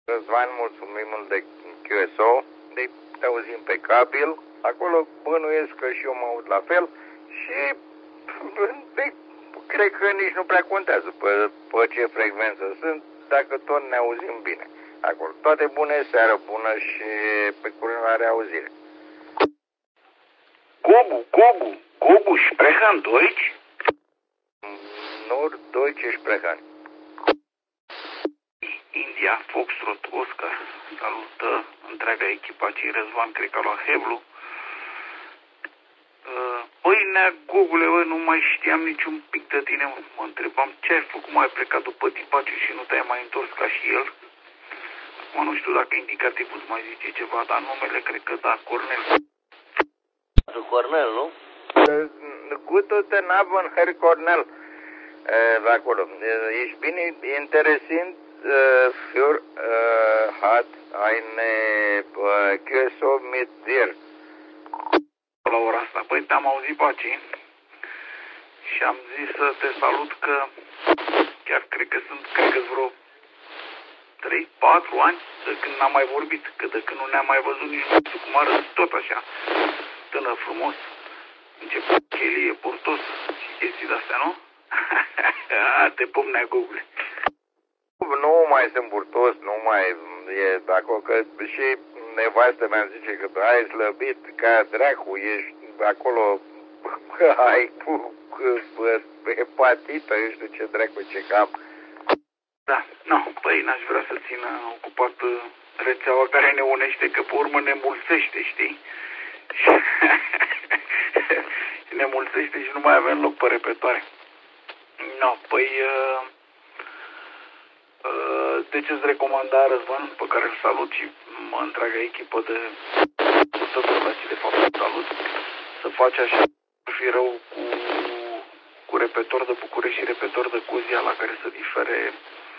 Răzvan, mulțumim mult de QSO, de te auzim pe cabil, acolo bănuiesc că și eu mă aud la fel și de, cred că nici nu prea contează pe ce frecvență sunt, dacă tot ne auzim bine. Acolo, toate bune, seară bună și pe curând la reauzire. Gobu, sprechen Deutsch? Norddeutsche sprechen. India, Foxtrot, Oscar, salută întreaga echipă, cei Răzvan, cred că a luat Heblu. Păi, nea, Gogule, nu mai știam niciun pic de tine, mă întrebam ce ai făcut, mai ai plecat după Tipace și nu te-ai mai întors ca și el? Acum nu știu dacă indicativul îți mai zice ceva, dar numele cred că da, Cornel. Cornel, nu? Guten Abend, Herr Cornel. Acolo. Ich bin interessant für hat eine QSO mit dir. La ora asta, păi te-am auzit, Paci, și am zis să te salut că chiar cred că vreo 3-4 ani de când n-am mai vorbit, că de când nu ne-am mai văzut nici nu știu cum arăți, tot așa, tânăr frumos, început chelie, portos și chestii de-astea, nu? Te pup, nea, Gogule. Nu mai sunt burtos, nu mai e acolo, că și nevastă mea zice că ai slăbit ca dracu, ești acolo, ai hepatită, eu știu ce dracu, ce cam. Da, nu, păi n-aș vrea să țină ocupat rețeaua care ne unește, că pe urmă ne mulțește, știi? Ne mulțește și nu mai avem loc pe repetoare. No, păi, deci îți recomanda, Răzvan, pe care îl salut și întreaga echipă de și de fapt salut, să faci așa fi rău cu repetor de București și repetor de Cozia, la care să difere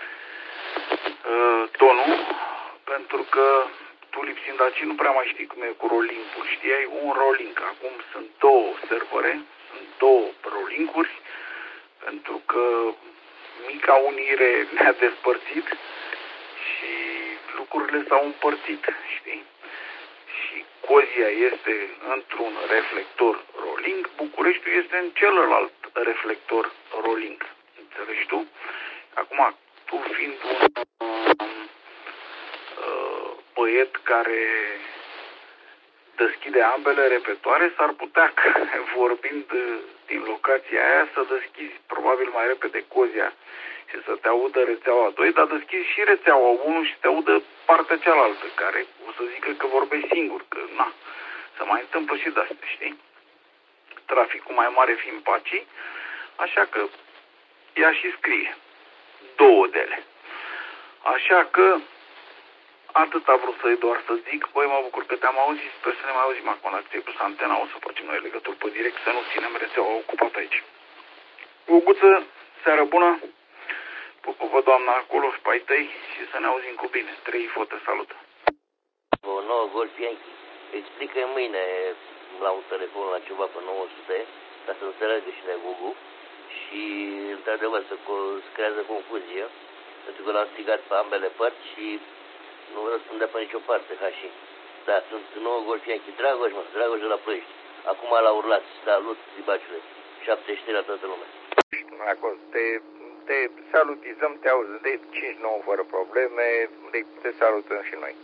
tonul, pentru că tu lipsind aici nu prea mai știi cum e cu rolling-ul, știai? Un rolling, acum sunt două servere, sunt două rolling-uri, pentru că mica unire ne-a despărțit și lucrurile s-au împărțit, știi? Și Cozia este într-un reflector rolling, Bucureștiul este în celălalt reflector rolling. Înțelegi tu? Acum, tu fiind un băiet care deschide ambele repetoare, s-ar putea, vorbind din locația aia, să deschizi probabil mai repede Cozia și să te audă rețeaua 2, dar deschizi și rețeaua 1 și te audă partea cealaltă, care o să zică că vorbești singur, că na, se mai întâmplă și de-astea, știi? Traficul mai mare fiind Paci, așa că ea și scrie. Două de ele. Așa că atât am vrut doar să zic, băi, mă bucur că te-am auzit, sper să ne mai auzim acum la ți-ai pus antena, o să facem noi legături pe direct, să nu ținem rețeaua ocupată aici. Uguță, seară bună, pupă doamna acolo și pe ai tăi și să ne auzim cu bine. 3 fote, salută. O nouă Golf Yankee. Explică mâine la un telefon la ceva pe 900, ca să înțeleagă și Gugu și, într-adevăr, să creează confuzie, pentru că l-am strigat pe ambele părți și nu răspundea pe nicio parte, ca și. Da, sunt nouă Golf Yankee. Dragoș, mă, Dragoș de la Ploiești. Acum l-a urlat. Salut, Zibaciule. 73 la toată lumea. Acolo, te salutizăm, te auzi de 5-9 fără probleme, te salutăm și noi.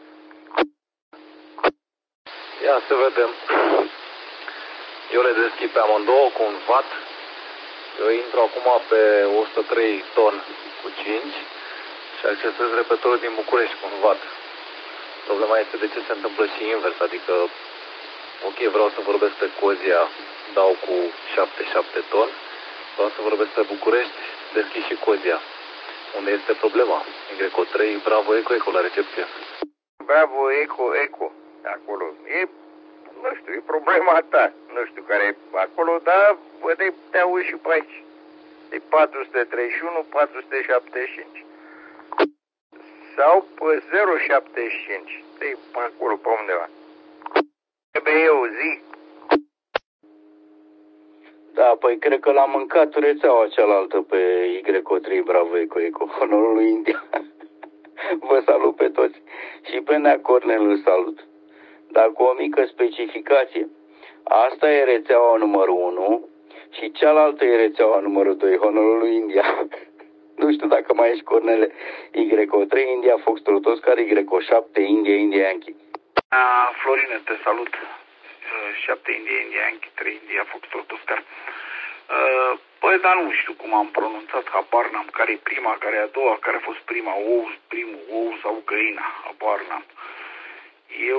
Ia să vedem. Eu le deschid pe amândouă cu un vat. Eu intru acum pe 103 ton cu 5 și accesez repetorul din București cu un vat. Problema este de ce se întâmplă și invers, adică, ok, vreau să vorbesc pe Cozia, dau cu 7 ton, vreau să vorbesc pe București, deschid și Cozia. Unde este problema? Y3, Bravo, Eco la recepție. Bravo, Eco, acolo. E, nu știu, e problema ta, nu știu care e acolo, dar te auzi și pe aici. E 431, 475. Sau pe 075. E acolo, pe undeva. Trebuie eu, zi. Da, păi cred că l-am mâncat rețeaua cealaltă pe Y3 Bravo Eco, honorul lui India. Vă salut pe toți. Și pe Nea Cornel îl salut. Dar cu o mică specificație. Asta e rețeaua numărul 1 și cealaltă e rețeaua numărul 2, Honolulu, India. Nu știu dacă mai ești, Cornele. YO3, India, Foxtrot Oscar, YO7, India, India, Yankee. Florine, te salut. 7 India, India, Yankee, 3 India, Foxtrot Oscar. Păi, dar nu știu cum am pronunțat, habar n-am, care e prima, care e a doua, care a fost prima, primul ou sau găina, habar n-am. Eu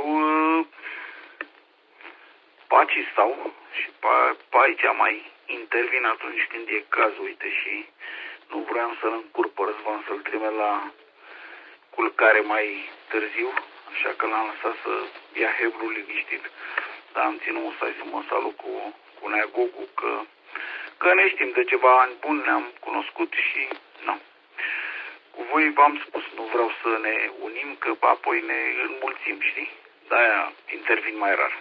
paci stau și pe aici mai intervin atunci când e cazul, uite, și nu vreau să-l încurc pe Răzvan, să-l trimit la culcare mai târziu, așa că l-am lăsat să ia heblul liniștit. Dar am ținut să mă salut cu Nea Gogu, că ne știm de ceva ani buni, ne-am cunoscut și nu. Cu voi v-am spus, nu vreau să ne unim, că apoi ne înmulțim, știi? De-aia intervin mai rar.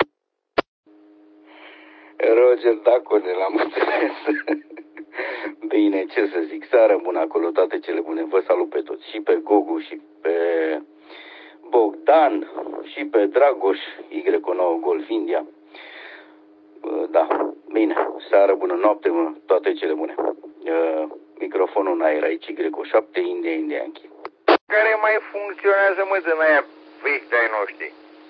Roger, da, Cornel, am înțeles. Bine, ce să zic, seară bună acolo, toate cele bune. Vă salut pe toți, și pe Gogu, și pe Bogdan, și pe Dragoș, Y9 Golf India. Da, bine, seară bună, noapte bună, toate cele bune. Microfonul în aer aici, Y7, India, India, Yankee. Care mai funcționează, mă, din aia vechi de-ai noștri?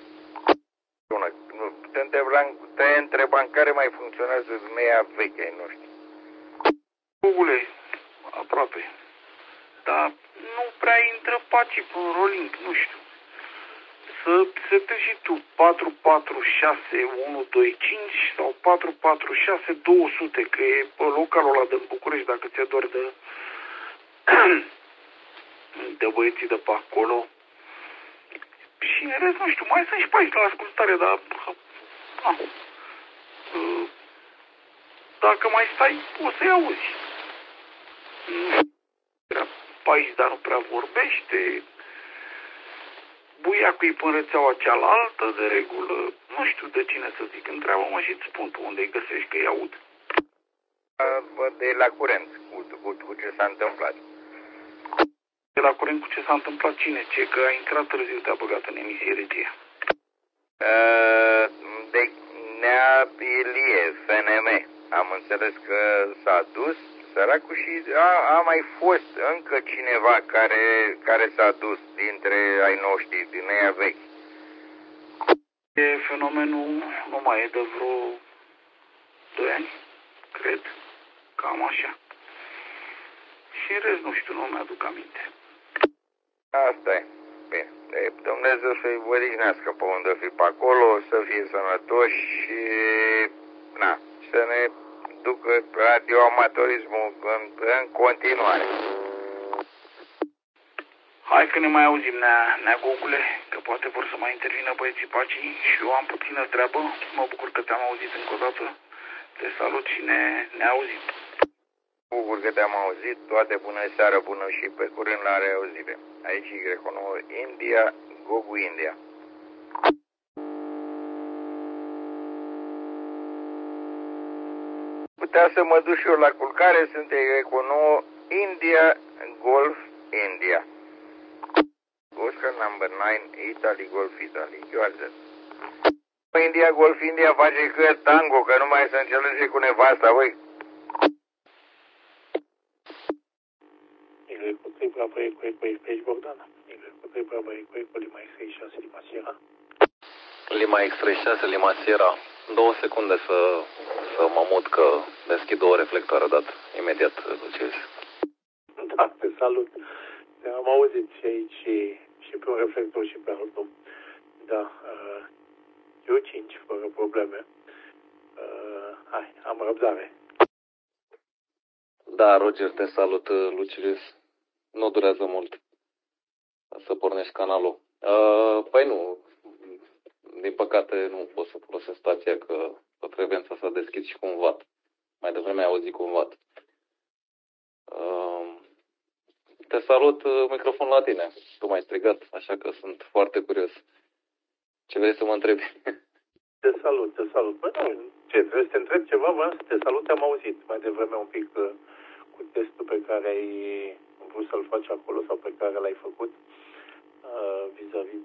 Te întrebam care mai funcționează din aia vechi ai noștri. Gugule, aproape. Dar nu prea intră pacii pe rolling, nu știu. Să setezi și tu 446-125 sau 446-200, că e pe localul ăla din București, dacă ți-e doar de băieții de pe acolo. Și în rest, nu știu, mai sunt și pe aici la ascultare, dar dacă mai stai, o să-i auzi. Pe aici, dar nu prea vorbește. Buiacul e pe rețeaua cealaltă, de regulă. Nu știu de cine să zic. Întreabă-mă și îți spun tu unde îi găsești, că îi aud. De la curent, cu ce s-a întâmplat. De la curent cu ce s-a întâmplat cine? Ce? Că a intrat târziu, te-a băgat în emisie regie. De Nea Ilie, FNM. Am înțeles că s-a dus săracul și a mai fost încă cineva care s-a dus dintre ai noștri, din aia vechi. Fenomenul nu mai e de vreo 2 ani, cred, cam așa. Și în rest, nu știu, nu mi-aduc aminte. Asta e. Bine. Dumnezeu să-i odihnească pe unde fi pe acolo, să fie sănătoși și să ne ducă radioamatorismul în continuare. Hai că ne mai auzim, Nea Gogule, că poate vor să mai intervină băieții pacii și eu am puțină treabă. Mă bucur că te-am auzit încă o dată. Te salut și ne auzim. Mă bucur că te-am auzit, toate bună seară bună și pe curând la reauzire. Aici Y9 India, Gogu India. Putea să mă duc și eu la culcare, sunt Y9 India, Golf India. Oscar number 9, Italy, Golf Italy, Georgia. India, Golf India face că tango, că nu mai se înțelege cu nevasta, băi. Y3 Bravo Eco Bogdana. Y3 Bravo Eco Lima X36 Lima Sierra. Lima X36 Lima Sierra. 2 secunde să mă mut, că deschid 2 reflectoare, dat imediat duceți. Da, te salut. Am auzit și aici și pe un reflector și pe altul. Da, eu 5, fără probleme. Hai, am răbdare. Da, Roger, te salut, Lucius. Nu durează mult să pornești canalul. Păi nu, din păcate nu pot să folosesc stația, că pe frecvența s-a deschis și cu un watt. Mai devreme ai auzit cu un watt. Te salut, microfon la tine. Tu m-ai strigat, așa că sunt foarte curios. Ce vrei să mă întrebi? Te salut. Păi nu, ce, trebuie să te întreb ceva? Vreau să te salut, te-am auzit mai devreme un pic cu testul pe care ai vrut să-l faci acolo sau pe care l-ai făcut vis-a-vis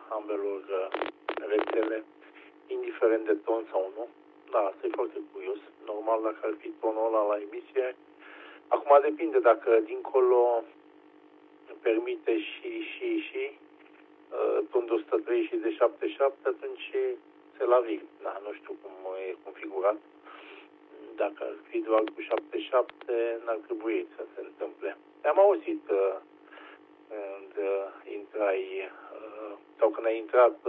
ambelor rețele, indiferent de ton sau nu. Da, asta e foarte curios. Normal, dacă ar fi tonul ăla la emisie. Acum depinde dacă dincolo permite și ton de 103 și de 77, atunci se la vin. Da, nu știu cum e configurat. Dacă ar fi doar cu 77, n-ar trebui să se întâmple. Am auzit când intrai sau când ai intrat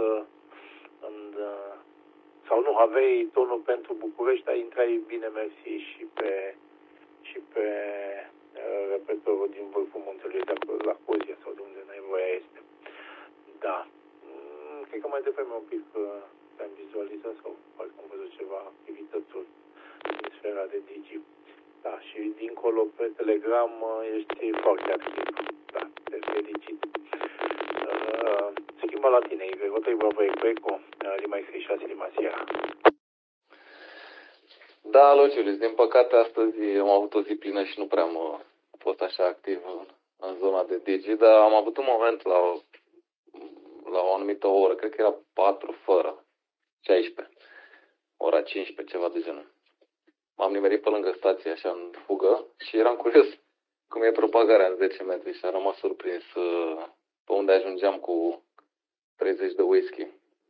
sau nu aveai tonul pentru București, dar intrai bine mersi și pe repetorul din vârful muntelui de acolo, la Cozia sau de unde nevoia este. Da. Cred că mai devreme un pic te-am vizualizat sau parcă am văzut ceva activități din sfera de Digi. Da, și dincolo pe Telegram ești foarte activ. Da, te felicit. Schimba la tine, Igor, Eco, Lima X6, Lima Sierra. Da, alo, Julius, din păcate astăzi am avut o zi plină și nu prea am fost așa activ în zona de Digi, dar am avut un moment la o anumită oră, cred că era 4 fără 16, ora 15, ceva de genul. M-am nimerit pe lângă stație, așa, în fugă și eram curios cum e propagarea în 10 metri și am rămas surprins pe unde ajungeam cu 30 de whisky.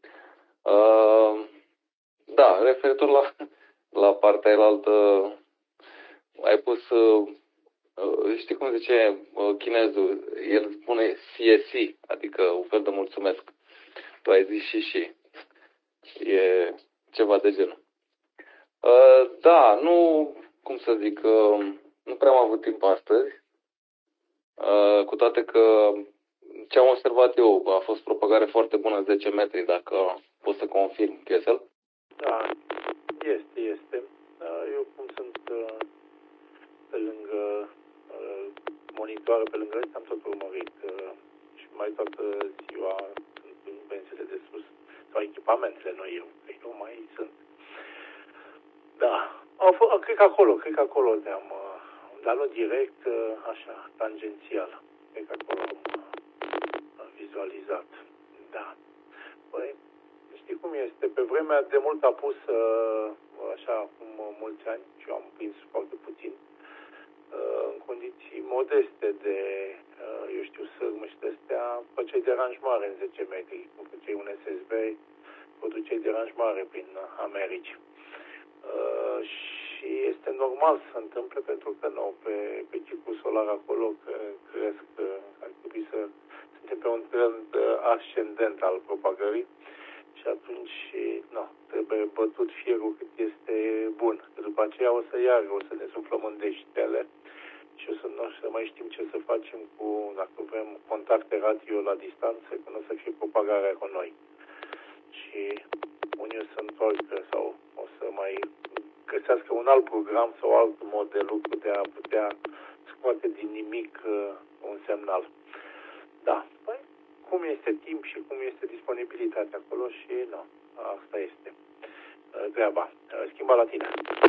Da, referitor la partea elaltă, ai pus, știi cum zice chinezul, el spune CSC, adică un fel de mulțumesc. Tu ai zis și. E ceva de genul. Da, nu, cum să zic, nu prea am avut timp astăzi, cu toate că ce am observat eu a fost propagare foarte bună în 10 metri, dacă pot să confirm, Chesel. Da, este. Eu cum sunt pe lângă monitoare, pe lângă ăsta am tot urmărit și mai toată ziua sunt în bențele de sus sau echipamentele noi, eu nu mai sunt. Da, cred că acolo te-am, dar nu direct, așa, tangențial. Cred că acolo am vizualizat. Da. Păi, știi cum este? Pe vremea de mult a pus, așa, acum mulți ani, și eu am prins foarte puțin, în condiții modeste de, eu știu, sârmă și de-astea, făceai deranj mare în 10 metri. Când făceai un SSB, produceai deranj mare prin Americi. Și este normal să se întâmple pentru că nu, pe ciclul solar acolo cresc, ar trebui să suntem pe un trend ascendent al propagării și atunci nu, trebuie bătut fierul cât este bun. După aceea o să ne suflăm în deștele și nu o să mai știm ce să facem dacă vrem contacte radio la distanță, când o să fie propagarea cu noi. Și unii o să întoarcă sau o să mai găsească un alt program sau alt mod de lucru de a putea scoate din nimic un semnal. Da, păi, cum este timp și cum este disponibilitatea acolo și nu, asta este treaba. Schimba la tine.